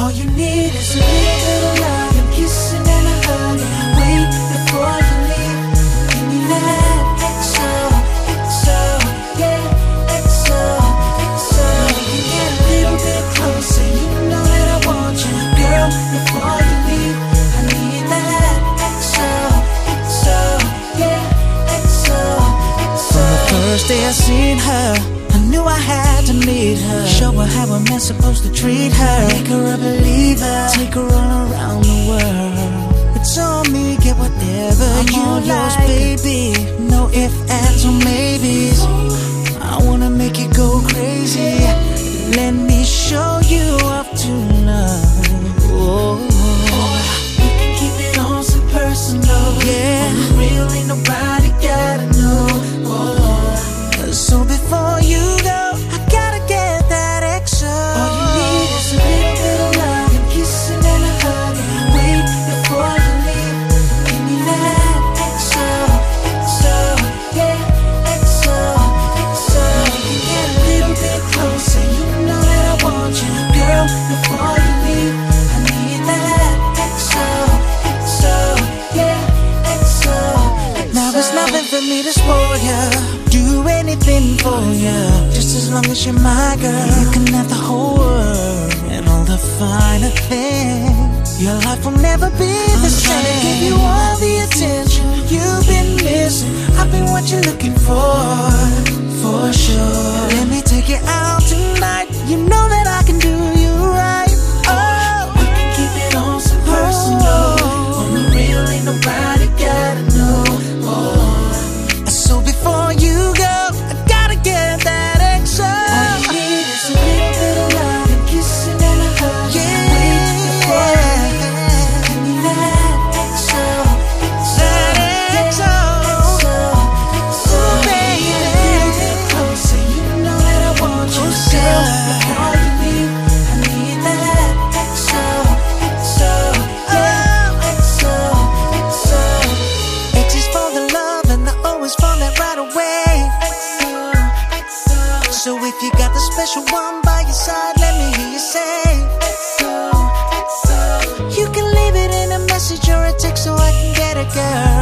All you need is a little love and kissing and a hug. Wait before you leave. Give me that XO, XO, yeah, XO, XO. You get a little bit closer, you know that I want you, girl. Before you leave, I need that XO, XO, yeah, XO, XO. From the first day I seen her, I knew I had to meet her. Show her how a man's supposed to treat her. Make her a believer. Take her all around the world. It's on me, get whatever I'm you like. Yours, baby. No ifs, ands, or maybes. I wanna make you go crazy. Let me show you off tonight. Oh. We can keep it on some personal. Yeah. On the real, ain't nobody gotta know. Oh. So before you go, I gotta get that XO. All you need is a little bit of love and kissing and a hug. Wait before you leave. Give me that XO, XO, yeah, XO, XO. You get a little bit closer, you know that I want you, girl. Before you leave, I need that XO, XO, yeah, XO. Now there's nothing for me to spoil ya. Do anything for you, just as long as you're my girl. You can have the whole world and all the finer things. Your life will never be the same. I'm trying to give you all the attention you've been missing. I've been what you're looking for sure. Let me take you out tonight. You know that I can do you right. Oh, we can keep it on some personal. On the real, ain't nobody gotta know. Oh. So before you go, I gotta get that XO. All you need is a little bit of love and kissing and a hug. Yeah. Wait before you leave. Give me that XO, XO, XO, XO, baby. Get a little bit closer, you know that I want you, girl. Before you leave, I need that XO, XO, yeah, XO, XO. X is for the love and the O is for that right away. So if you got the special one by your side, let me hear you say XO, XO. You can leave it in a message or a text so I can get it, girl.